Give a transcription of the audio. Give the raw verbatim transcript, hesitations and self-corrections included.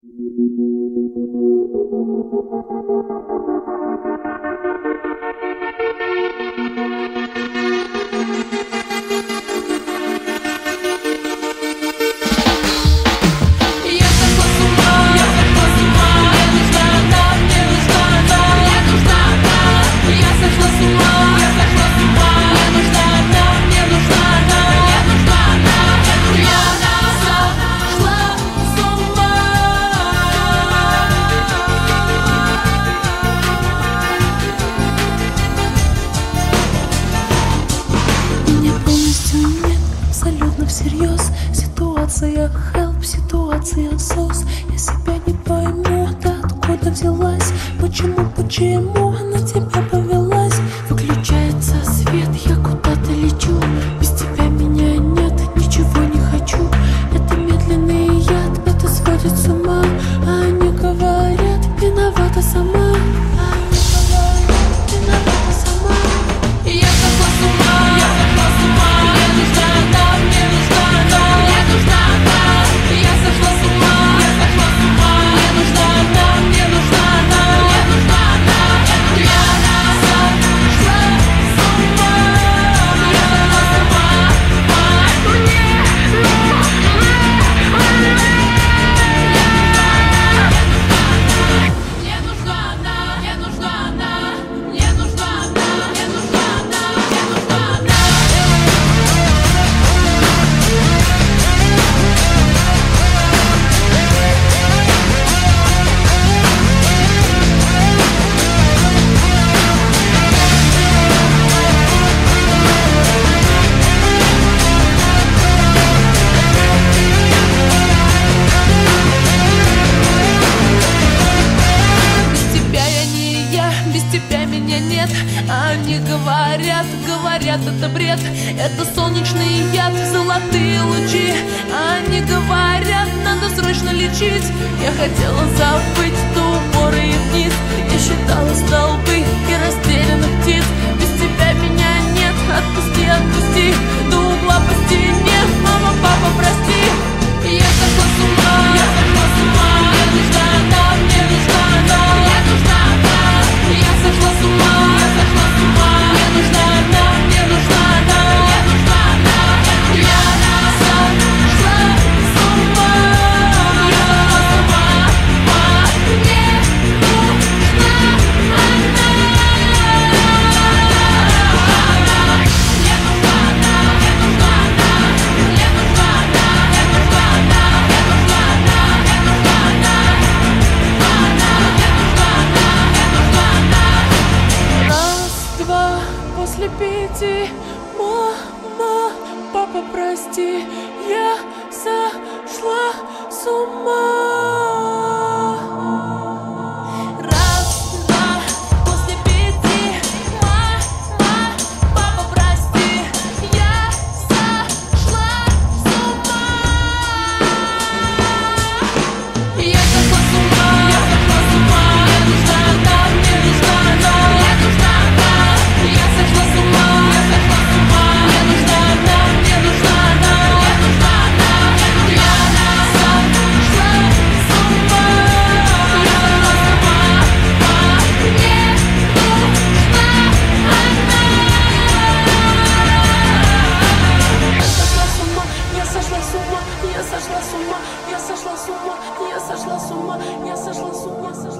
Всерьез ситуация help, ситуация сос. Я себя не пойму, да откуда взялась, почему, почему на тебя повелась. Выключается свет, я куда-то лечу, без тебя меня нет, ничего не хочу. Это медленный яд, это сводит с ума, а они говорят, виновата сама. А они говорят, виновата сама. И я сошла с ума, я сошла с ума, мне нужна она, мне нужна она, мне нужна она. Я сошла с ума, я сошла с ума, мне нужна она, мне нужна она, мне нужна она. Я сошла с ума, я сошла с ума, мне нужна она, мне нужна она, мне нужна она, мне нужна она, мне нужна она. Без тебя я не я, без тебя меня нет. Они говорят, говорят, это бред. Это солнечный яд, золотые лучи. Они говорят, надо срочно лечить. Я хотела забыть до упора и вниз. Я считала столбы и растерянных птиц. Без тебя меня нет, отпусти, отпусти. До угла по стене, мама, папа, прости. Я сошла с ума, я сошла с ума, мне нужна она, мне нужна она, мне нужна она. Я сошла с ума, я сошла с ума, мне нужна она, мне нужна она, мне нужна она. Я сошла с ума, я сошла с ума, мне нужна она, мне нужна она. Мне нужна она, мне нужна она, мне нужна она, мне нужна она, мне нужна она, мне нужна она. Она, мне нужна она, мне нужна она. Раз, два, после пяти. Мама, папа, прости, я сошла с ума. Раз, два, после пяти. Мама, папа, прости, я сошла с ума. Я сошла с ума, я сошла с ума, мне нужна она, мне нужна она, мне нужна она. Я сошла с ума, я сошла с ума, мне нужна она, мне нужна она, мне нужна она. Я сошла с ума, я сошла с ума, мне нужна она. Я сошла с ума, я сошла с ума, я сошла с ума, я сошла с ума, я сошла с ума, я сошла с ума.